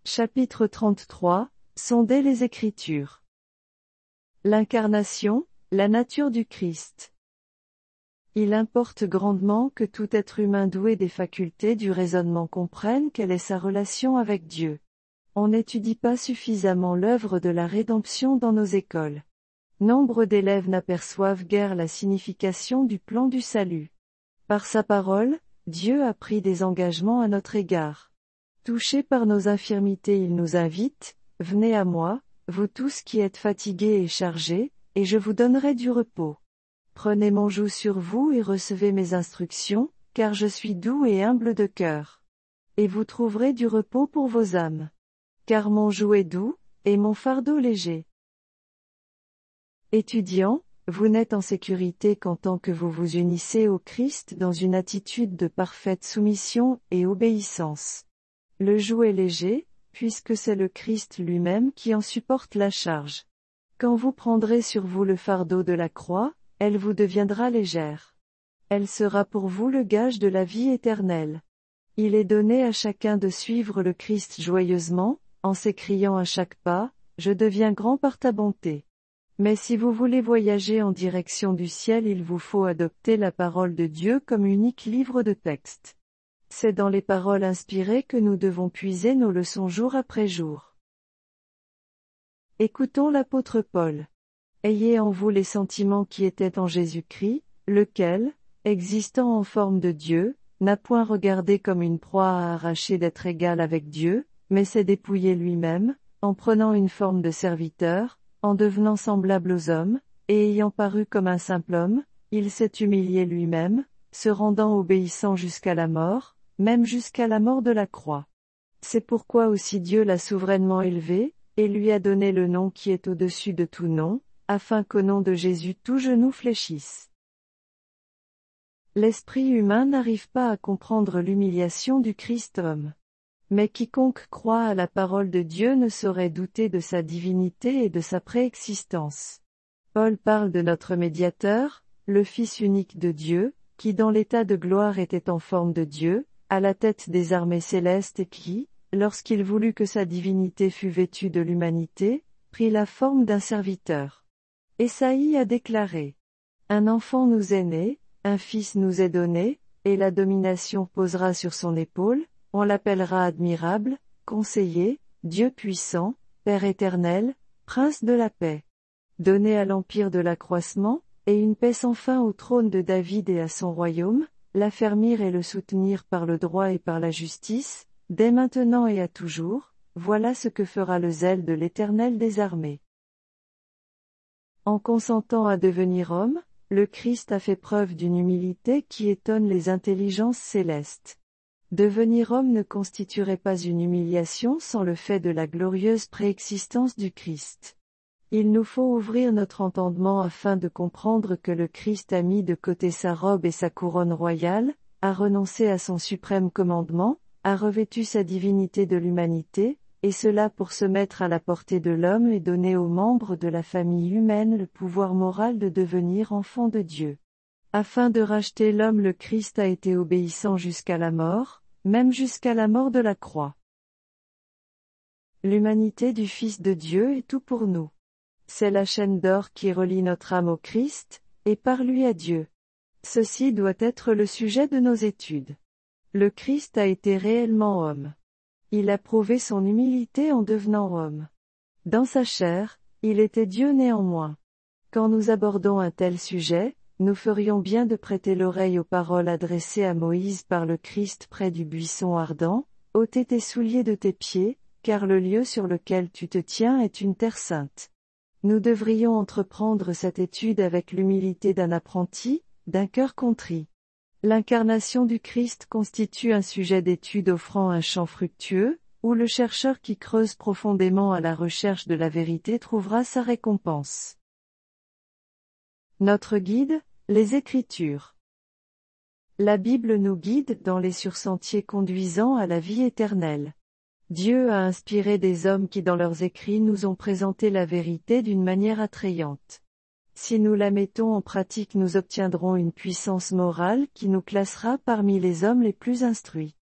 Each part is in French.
Chapitre 33, Sondez les Écritures. L'incarnation, la nature du Christ. Il importe grandement que tout être humain doué des facultés du raisonnement comprenne quelle est sa relation avec Dieu. On n'étudie pas suffisamment l'œuvre de la rédemption dans nos écoles. Nombre d'élèves n'aperçoivent guère la signification du plan du salut. Par sa parole, Dieu a pris des engagements à notre égard. Touché par nos infirmités, il nous invite, « Venez à moi, vous tous qui êtes fatigués et chargés, et je vous donnerai du repos. Prenez mon joug sur vous et recevez mes instructions, car je suis doux et humble de cœur. Et vous trouverez du repos pour vos âmes. Car mon joug est doux, et mon fardeau léger. » Étudiants, vous n'êtes en sécurité qu'en tant que vous vous unissez au Christ dans une attitude de parfaite soumission et obéissance. Le joug est léger, puisque c'est le Christ lui-même qui en supporte la charge. Quand vous prendrez sur vous le fardeau de la croix, elle vous deviendra légère. Elle sera pour vous le gage de la vie éternelle. Il est donné à chacun de suivre le Christ joyeusement, en s'écriant à chaque pas, « Je deviens grand par ta bonté ». Mais si vous voulez voyager en direction du ciel, il vous faut adopter la parole de Dieu comme unique livre de texte. C'est dans les paroles inspirées que nous devons puiser nos leçons jour après jour. Écoutons l'apôtre Paul. Ayez en vous les sentiments qui étaient en Jésus-Christ, lequel, existant en forme de Dieu, n'a point regardé comme une proie à arracher d'être égal avec Dieu, mais s'est dépouillé lui-même, en prenant une forme de serviteur, en devenant semblable aux hommes, et ayant paru comme un simple homme, il s'est humilié lui-même, se rendant obéissant jusqu'à la mort, même jusqu'à la mort de la croix. C'est pourquoi aussi Dieu l'a souverainement élevé, et lui a donné le nom qui est au-dessus de tout nom, afin qu'au nom de Jésus tout genou fléchisse. L'esprit humain n'arrive pas à comprendre l'humiliation du Christ homme. Mais quiconque croit à la parole de Dieu ne saurait douter de sa divinité et de sa préexistence. Paul parle de notre médiateur, le Fils unique de Dieu, qui dans l'état de gloire était en forme de Dieu, à la tête des armées célestes et qui, lorsqu'il voulut que sa divinité fût vêtue de l'humanité, prit la forme d'un serviteur. Ésaïe a déclaré : « Un enfant nous est né, un fils nous est donné, et la domination posera sur son épaule, on l'appellera admirable, conseiller, Dieu puissant, Père éternel, Prince de la paix. Donné à l'empire de l'accroissement, et une paix sans fin au trône de David et à son royaume, l'affermir et le soutenir par le droit et par la justice, dès maintenant et à toujours, voilà ce que fera le zèle de l'Éternel des armées. » En consentant à devenir homme, le Christ a fait preuve d'une humilité qui étonne les intelligences célestes. Devenir homme ne constituerait pas une humiliation sans le fait de la glorieuse préexistence du Christ. Il nous faut ouvrir notre entendement afin de comprendre que le Christ a mis de côté sa robe et sa couronne royale, a renoncé à son suprême commandement, a revêtu sa divinité de l'humanité, et cela pour se mettre à la portée de l'homme et donner aux membres de la famille humaine le pouvoir moral de devenir enfant de Dieu. Afin de racheter l'homme, le Christ a été obéissant jusqu'à la mort, même jusqu'à la mort de la croix. L'humanité du Fils de Dieu est tout pour nous. C'est la chaîne d'or qui relie notre âme au Christ, et par lui à Dieu. Ceci doit être le sujet de nos études. Le Christ a été réellement homme. Il a prouvé son humilité en devenant homme. Dans sa chair, il était Dieu néanmoins. Quand nous abordons un tel sujet, nous ferions bien de prêter l'oreille aux paroles adressées à Moïse par le Christ près du buisson ardent, « Ôtez tes souliers de tes pieds, car le lieu sur lequel tu te tiens est une terre sainte. » Nous devrions entreprendre cette étude avec l'humilité d'un apprenti, d'un cœur contrit. L'incarnation du Christ constitue un sujet d'étude offrant un champ fructueux, où le chercheur qui creuse profondément à la recherche de la vérité trouvera sa récompense. Notre guide, les Écritures. La Bible nous guide dans les sursentiers conduisant à la vie éternelle. Dieu a inspiré des hommes qui dans leurs écrits nous ont présenté la vérité d'une manière attrayante. Si nous la mettons en pratique, nous obtiendrons une puissance morale qui nous classera parmi les hommes les plus instruits.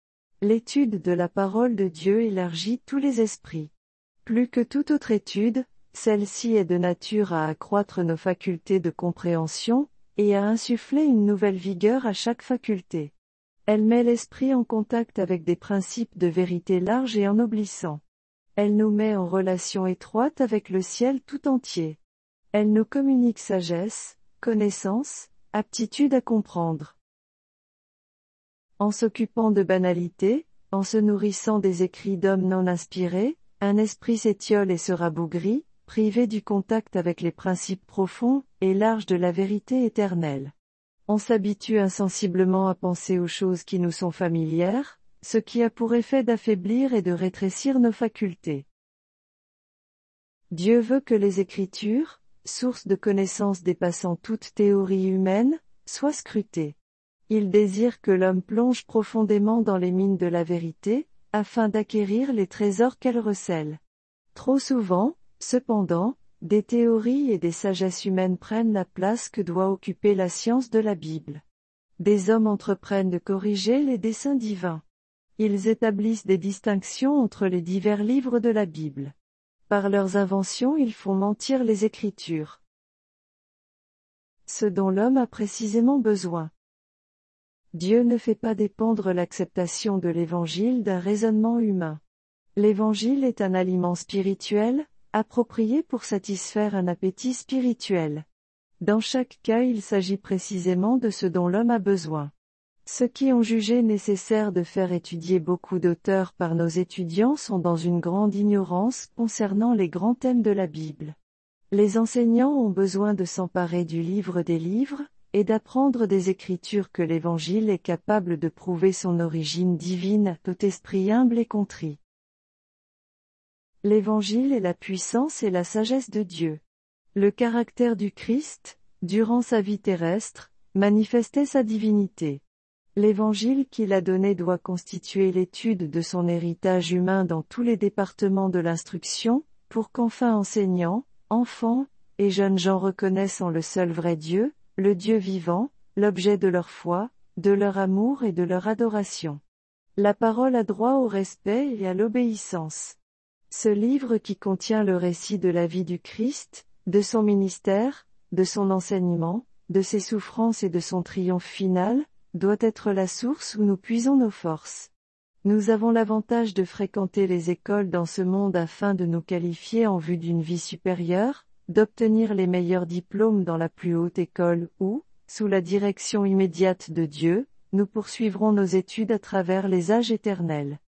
L'étude de la parole de Dieu élargit tous les esprits. Plus que toute autre étude, celle-ci est de nature à accroître nos facultés de compréhension, et à insuffler une nouvelle vigueur à chaque faculté. Elle met l'esprit en contact avec des principes de vérité larges et ennoblissants. Elle nous met en relation étroite avec le ciel tout entier. Elle nous communique sagesse, connaissance, aptitude à comprendre. En s'occupant de banalités, en se nourrissant des écrits d'hommes non inspirés, un esprit s'étiole et se rabougrit, privé du contact avec les principes profonds et larges de la vérité éternelle. On s'habitue insensiblement à penser aux choses qui nous sont familières, ce qui a pour effet d'affaiblir et de rétrécir nos facultés. Dieu veut que les Écritures, source de connaissances dépassant toute théorie humaine, soient scrutées. Il désire que l'homme plonge profondément dans les mines de la vérité, afin d'acquérir les trésors qu'elle recèle. Trop souvent, cependant, des théories et des sagesses humaines prennent la place que doit occuper la science de la Bible. Des hommes entreprennent de corriger les desseins divins. Ils établissent des distinctions entre les divers livres de la Bible. Par leurs inventions ils font mentir les Écritures. Ce dont l'homme a précisément besoin. Dieu ne fait pas dépendre l'acceptation de l'Évangile d'un raisonnement humain. L'Évangile est un aliment spirituel, approprié pour satisfaire un appétit spirituel. Dans chaque cas il s'agit précisément de ce dont l'homme a besoin. Ceux qui ont jugé nécessaire de faire étudier beaucoup d'auteurs par nos étudiants sont dans une grande ignorance concernant les grands thèmes de la Bible. Les enseignants ont besoin de s'emparer du livre des livres, et d'apprendre des Écritures que l'Évangile est capable de prouver son origine divine à tout esprit humble et contrit. L'Évangile est la puissance et la sagesse de Dieu. Le caractère du Christ, durant sa vie terrestre, manifestait sa divinité. L'Évangile qu'il a donné doit constituer l'étude de son héritage humain dans tous les départements de l'instruction, pour qu'enfin enseignants, enfants, et jeunes gens reconnaissent en le seul vrai Dieu, le Dieu vivant, l'objet de leur foi, de leur amour et de leur adoration. La parole a droit au respect et à l'obéissance. Ce livre qui contient le récit de la vie du Christ, de son ministère, de son enseignement, de ses souffrances et de son triomphe final, doit être la source où nous puisons nos forces. Nous avons l'avantage de fréquenter les écoles dans ce monde afin de nous qualifier en vue d'une vie supérieure, d'obtenir les meilleurs diplômes dans la plus haute école où, sous la direction immédiate de Dieu, nous poursuivrons nos études à travers les âges éternels.